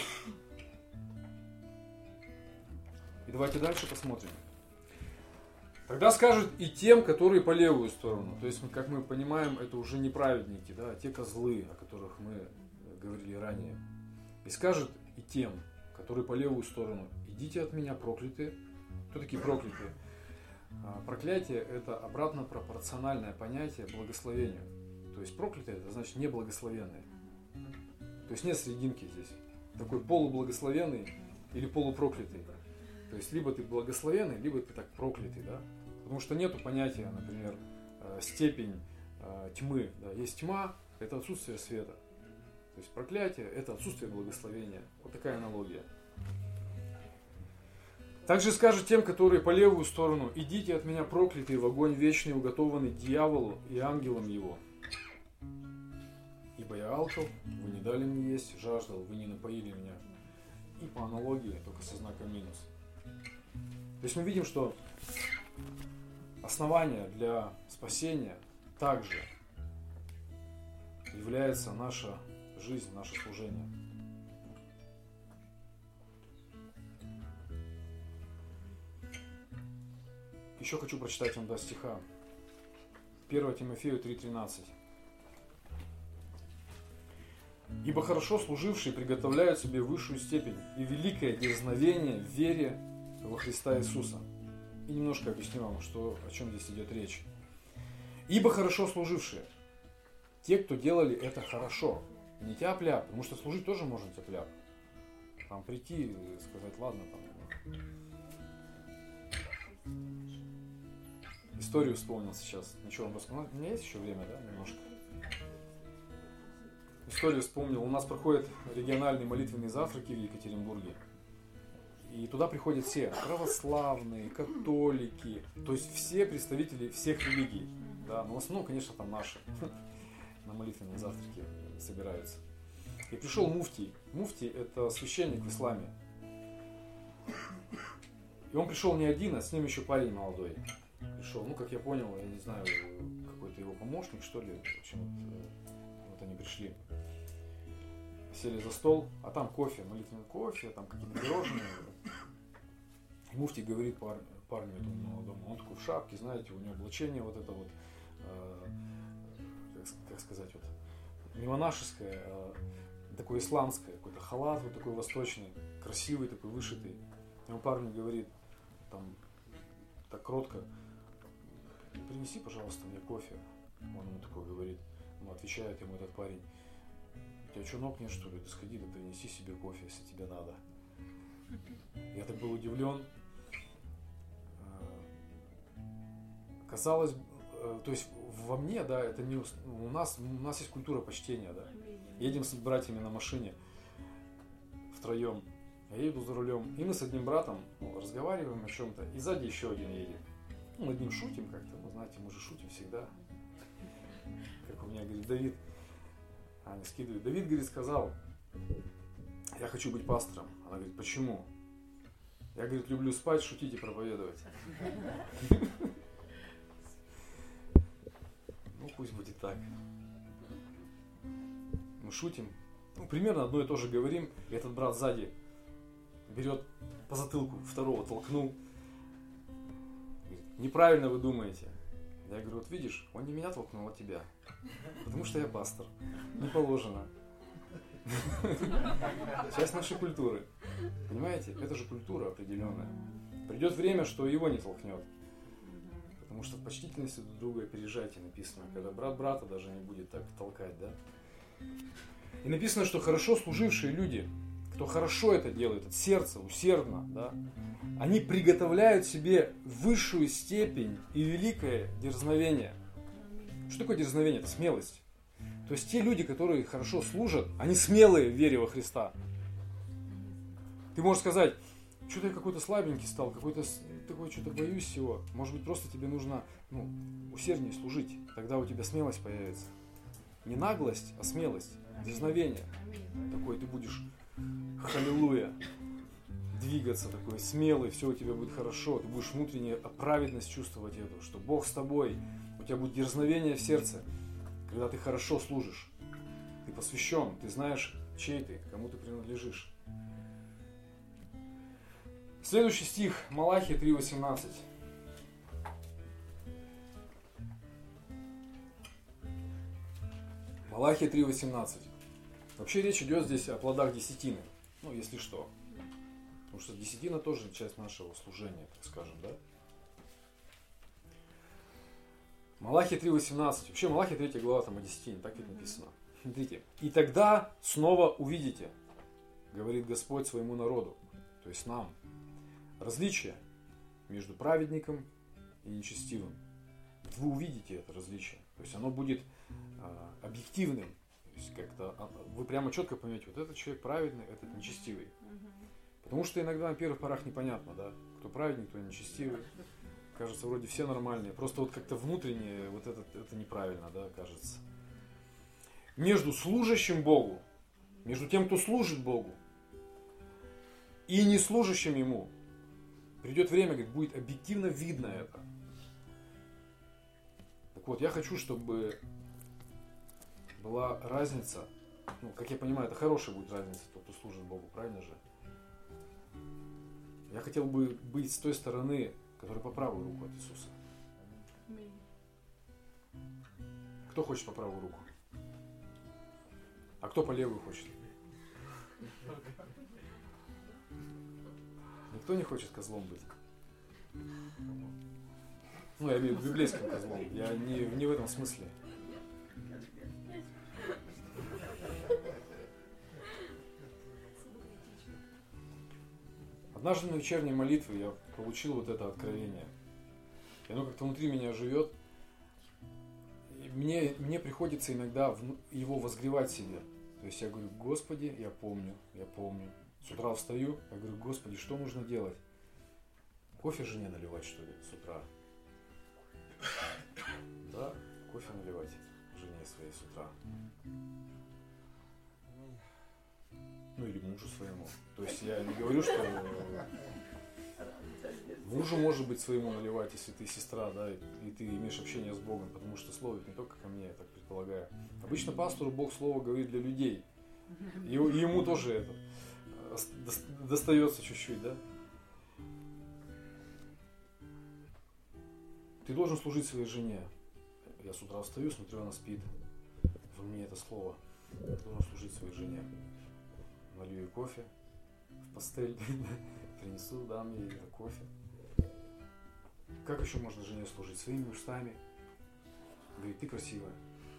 И давайте дальше посмотрим. Тогда скажут и тем, которые по левую сторону. То есть, как мы понимаем, это уже не праведники, да, а те козлы, о которых мы говорили ранее. И скажет и тем, которые по левую сторону: идите от меня, проклятые. Кто такие проклятые? Проклятие – это обратно пропорциональное понятие благословению. То есть проклятые – это значит неблагословенные. То есть нет серединки здесь. Такой полублагословенный или полупроклятый. То есть либо ты благословенный, либо ты так проклятый, да? Потому что нету понятия, например, степень тьмы. Да? Есть тьма – это отсутствие света. То есть проклятие – это отсутствие благословения. Вот такая аналогия. Также скажет тем, которые по левую сторону: идите от меня, проклятые, в огонь вечный, уготованный дьяволу и ангелам его. Ибо я алкал, вы не дали мне есть, жаждал, вы не напоили меня. И по аналогии, только со знаком минус. То есть мы видим, что основание для спасения также является наша жизнь, наше служение. Еще хочу прочитать вам два стиха. первое Тимофею три тринадцать. «Ибо хорошо служившие приготовляют себе высшую степень и великое дерзновение в вере во Христа Иисуса». И немножко объясню вам, что, о чем здесь идет речь. «Ибо хорошо служившие». Те, кто делали это хорошо. Не тяп-ляп, потому что служить тоже можно тяп-ляп. Там прийти и сказать: ладно, там... Историю вспомнил сейчас. Ничего, вам рассказать? У меня есть еще время, да, немножко? Историю вспомнил. У нас проходят региональные молитвенные завтраки в Екатеринбурге. И туда приходят все. Православные, католики. То есть все представители всех религий. Да, но в основном, конечно, там наши. На молитвенные завтраки собираются. И пришел муфтий. Муфтий – это священник в исламе. И он пришел не один, а с ним еще парень молодой. Пришел, ну, как я понял, я не знаю, какой-то его помощник, что ли. В общем, вот, вот они пришли. Сели за стол, а там кофе, молитвенный кофе, там какие-то пирожные. И муфтий говорит пар, парню этому молодому, он такой в шапке, знаете, у него облачение вот это вот, э, как, как сказать, вот, не монашеское, а такое исламское, какой-то халат вот такой восточный, красивый такой, вышитый. Ему парень говорит, там, так кротко, принеси, пожалуйста, мне кофе. Он ему такой говорит, ну, отвечает ему этот парень, у тебя что, ног нет, что ли? Ты сходи, да принеси себе кофе, если тебе надо. Я так был удивлен. Казалось, то есть во мне, да, это не у нас, у нас есть культура почтения, да. Едем с братьями на машине втроем, я еду за рулем, и мы с одним братом ну, разговариваем о чем-то, и сзади еще один едет. Ну, над ним шутим как-то, ну, знаете, мы же шутим всегда. Как у меня, говорит, Давид, Аня скидывает, Давид, говорит, сказал, я хочу быть пастором. Она говорит, почему? Я, говорит, люблю спать, шутить и проповедовать. Ну, пусть будет так. Мы шутим. Ну, примерно одно и то же говорим. И этот брат сзади берет по затылку, второго толкнул. Говорит, неправильно вы думаете. Я говорю, вот видишь, он не меня толкнул, а тебя. Потому что я пастор. Не положено. Часть нашей культуры. Понимаете? Это же культура определенная. Придет время, что его не толкнет. Потому что в почтительности друг друга опережайте, написано. Когда брат брата даже не будет так толкать, да? И написано, что хорошо служившие люди, кто хорошо это делает, от сердца, усердно, да, они приготовляют себе высшую степень и великое дерзновение. Что такое дерзновение? Это смелость. То есть те люди, которые хорошо служат, они смелые в вере во Христа. Ты можешь сказать, что-то я какой-то слабенький стал, какой-то такой, что-то боюсь всего. Может быть, просто тебе нужно ну, усерднее служить. Тогда у тебя смелость появится. Не наглость, а смелость, дерзновение. Такой ты будешь, халилуя, двигаться такой смелый, все у тебя будет хорошо. Ты будешь внутренне праведность чувствовать эту, что Бог с тобой. У тебя будет дерзновение в сердце, когда ты хорошо служишь. Ты посвящен, ты знаешь, чей ты, кому ты принадлежишь. Следующий стих, Малахия три восемнадцать. Малахия три восемнадцать. Вообще речь идет здесь о плодах десятины. Ну, если что. Потому что десятина тоже часть нашего служения, так скажем, да? Малахия три восемнадцать. Вообще Малахия третья глава, там о десятине, так ведь написано. Смотрите. И тогда снова увидите, говорит Господь своему народу, то есть нам, различие между праведником и нечестивым. Вы увидите это различие. То есть оно будет э, объективным. То есть как-то вы прямо четко поймете, вот этот человек праведный, этот нечестивый. Потому что иногда на первых порах непонятно, да, кто праведник, кто нечестивый. Кажется, вроде все нормальные. Просто вот как-то внутренне вот это, это неправильно, да, кажется. Между служащим Богу, между тем, кто служит Богу, и не служащим Ему, придет время, говорит, будет объективно видно это. Так вот, я хочу, чтобы была разница, ну, как я понимаю, это хорошая будет разница, тот, кто служит Богу, правильно же? Я хотел бы быть с той стороны, которая по правую руку от Иисуса. Кто хочет по правую руку? А кто по левую хочет? Никто не хочет козлом быть. Ну, я имею в виду библейским козлом. Я не, не в этом смысле. Однажды на вечерней молитве я получил вот это откровение. И оно как-то внутри меня живет. И мне, мне приходится иногда его возгревать себе. То есть я говорю, Господи, я помню, я помню. С утра встаю, я говорю, Господи, что нужно делать? Кофе жене наливать, что ли, с утра? Да, кофе наливать жене своей с утра. Ну или мужу своему. То есть я не говорю, что мужу может быть своему наливать, если ты сестра, да, и ты имеешь общение с Богом, потому что слово не только ко мне, я так предполагаю. Обычно пастору Бог слово говорит для людей. И ему тоже это достается чуть-чуть, да? Ты должен служить своей жене. Я с утра встаю, смотрю, она спит. мне это слово. Должен служить своей жене. Налью ей кофе в постель, принесу, дам ей это кофе. Как еще можно жене служить? Своими устами. Говорит, ты красивая.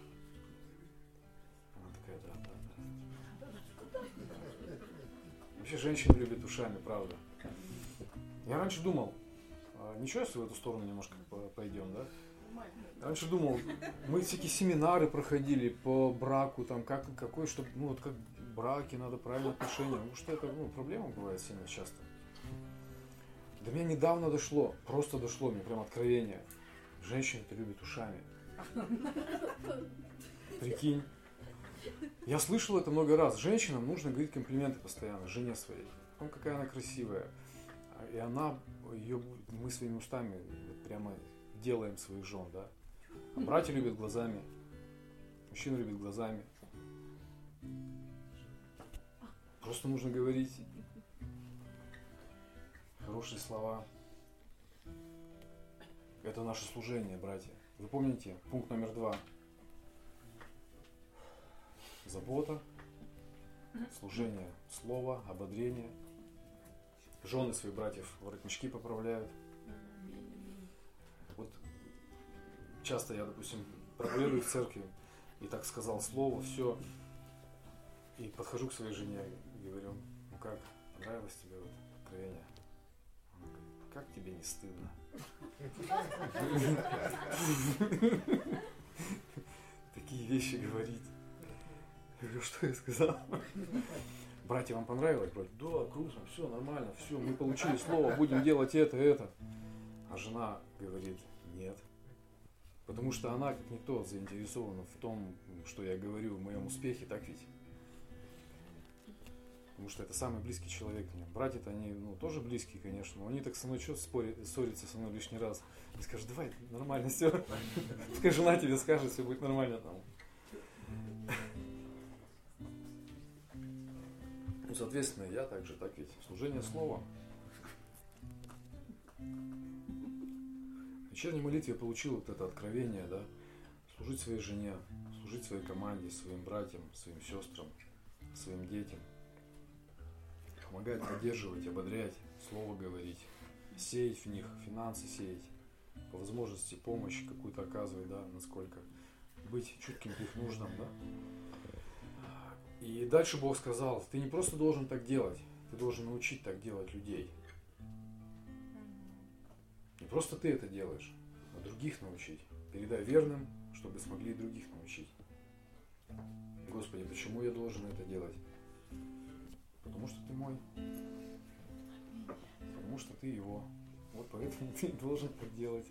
Она такая, да, да, да. Вообще женщины любят ушами, правда. Я раньше думал, ничего, если в эту сторону немножко пойдем, да? Я раньше думал, мы всякие семинары проходили по браку, там, как, какой, чтобы, ну, вот как в браке надо правильное отношение. Потому что это, ну, проблема бывает сильно часто. До меня недавно дошло, просто дошло, мне прям откровение. Женщины-то любят ушами. Прикинь. Я слышал это много раз. Женщинам нужно говорить комплименты постоянно, жене своей. О том, какая она красивая. И она, ее, мы своими устами прямо делаем своих жен, да. А братья любят глазами, мужчина любит глазами. Просто нужно говорить хорошие слова. Это наше служение, братья. Вы помните, пункт номер два. Забота, служение, слово, ободрение. Жены своих братьев воротнички поправляют. Вот часто я, допустим, проповедую в церкви и так сказал слово, все. И подхожу к своей жене и говорю, ну как, понравилось тебе вот откровение? Она говорит, как тебе не стыдно? Такие вещи говорить. Я говорю, что я сказал? Братья, вам понравилось? Братья, да, круто, все нормально, все, мы получили слово, будем делать это, это. А жена говорит, нет. Потому что она, как никто, заинтересована в том, что я говорю, в моем успехе, так ведь? Потому что это самый близкий человек мне. Братья-то они, ну, тоже близкие, конечно, но они так со мной что спорят, ссорятся со мной лишний раз. И скажут, давай, нормально, все. Пускай жена тебе скажет, все будет нормально там. Ну, соответственно, я также, так ведь, служение слова. В вечерней молитве я получил вот это откровение, да, служить своей жене, служить своей команде, своим братьям, своим сестрам, своим детям. Помогать, поддерживать, ободрять, слово говорить, сеять в них, финансы сеять, по возможности помощь какую-то оказывать, да, насколько, быть чутким к их нуждам, да. И дальше Бог сказал, ты не просто должен так делать, ты должен научить так делать людей. Не просто ты это делаешь, а других научить. Передай верным, чтобы смогли других научить. Господи, почему я должен это делать? Потому что ты мой. Потому что ты его. Вот поэтому ты должен так делать.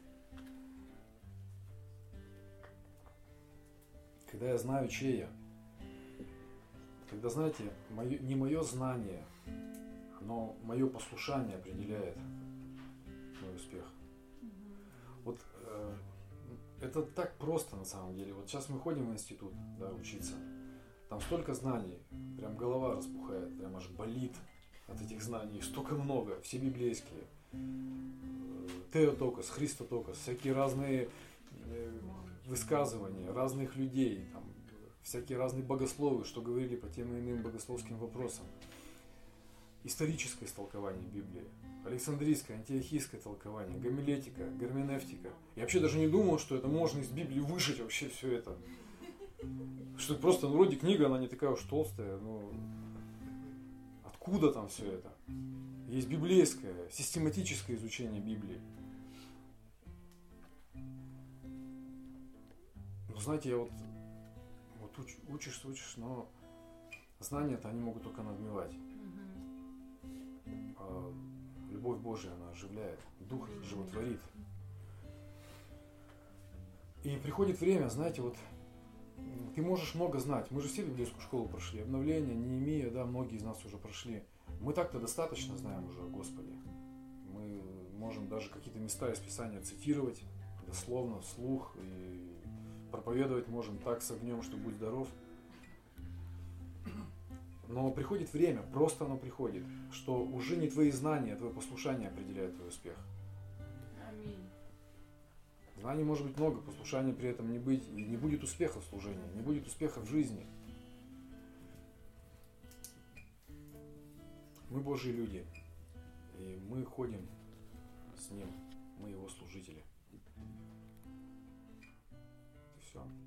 Когда я знаю, чей я, когда, знаете, мое, не мое знание, но мое послушание определяет мой успех. Вот э, это так просто на самом деле. Вот сейчас мы ходим в институт, да, учиться. Там столько знаний, прям голова распухает, прям аж болит от этих знаний. Столько много, все библейские. Теотокос, Христотокос, всякие разные высказывания разных людей, там, всякие разные богословы, что говорили по тем и иным богословским вопросам. Историческое истолкование Библии, Александрийское, антиохийское толкование, гомилетика, герменевтика. Я вообще даже не думал, что это можно из Библии выжить вообще все это. Что просто, ну, вроде книга, она не такая уж толстая, но откуда там все это? Есть библейское, систематическое изучение Библии. Ну, знаете, я вот, вот уч, учишься, учишься, но знания-то они могут только надмевать. А любовь Божия, она оживляет, Дух животворит. И приходит время, знаете, вот ты можешь много знать. Мы же все библейскую школу прошли. Обновление, Неемия, да, многие из нас уже прошли. Мы так-то достаточно знаем уже о Господе. Мы можем даже какие-то места из Писания цитировать, дословно, вслух, и проповедовать можем так с огнем, что будь здоров. Но приходит время, просто оно приходит, что уже не твои знания, а твое послушание определяет твой успех. Аминь. Знаний может быть много, послушания при этом не быть, и не будет успеха в служении, не будет успеха в жизни. Мы Божьи люди, и мы ходим с Ним, мы Его служители. И все.